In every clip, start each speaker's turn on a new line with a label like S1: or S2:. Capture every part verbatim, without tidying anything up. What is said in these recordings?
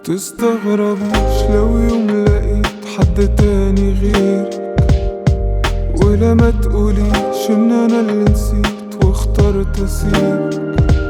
S1: تستغربيش لو يوم لقيت حد تاني غيرك، ولا ما تقوليش ان انا اللي نسيت واخترت اسيبك.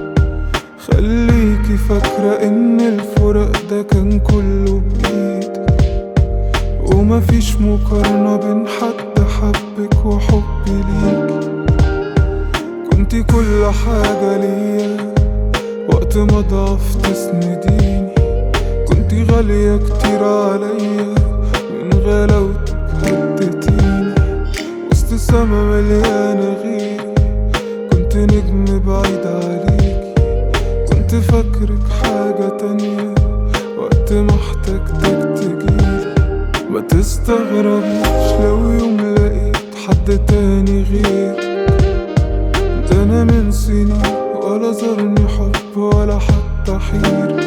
S1: خليكي فاكرة ان الفراق ده كان كله بايدك، ومفيش مقارنة بين حد حبك وحبي ليك. كنتي كل حاجة ليا وقت ما ضعفت تسنديني، كنتي غالية كتير عليا من غلاوتك هدتيني. وسط سما مليانة غيري كنت نجم بعيد عليكي، كنت فاكرك حاجة تانية وقت ما احتجتك تجيلي. ما تستغربيش لو يوم لقيت حد تاني غيرك، ده انا من سنين ولا زارني حب ولا حتى حيرة.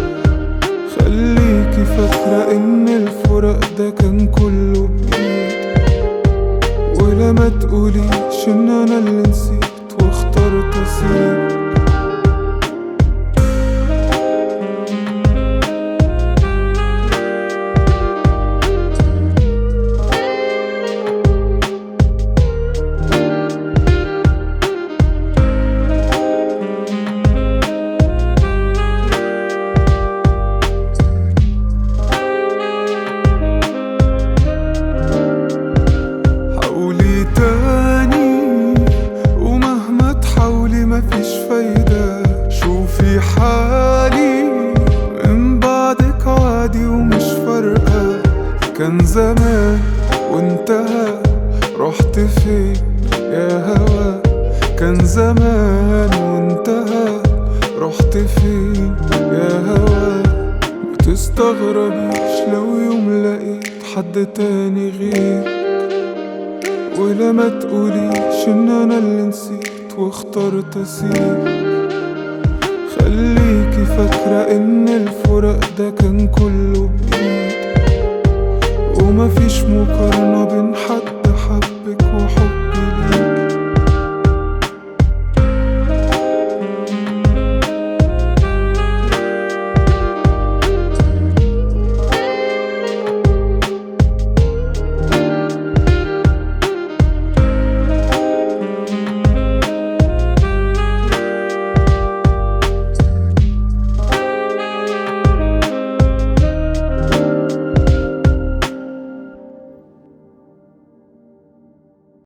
S1: خليكي فاكرة ان الفراق ده كان كله بايدك، ولا ما تقوليش ان انا اللي نسيت واخترت اسيبك. مفيش فايدة، شوفي حالي من بعدك عادي ومش فارقة. كان زمان وانتهى، رحت فين يا هوا؟ كان زمان وانتهى، رحت فين يا هوا؟ متستغربيش لو يوم لقيت حد تاني غيرك، ولا ما تقوليش ان انا اللي نسيت واخترت اسيبك. خليكي فاكرة ان الفراق ده كان كله بايدك، ومفيش مقارنة بين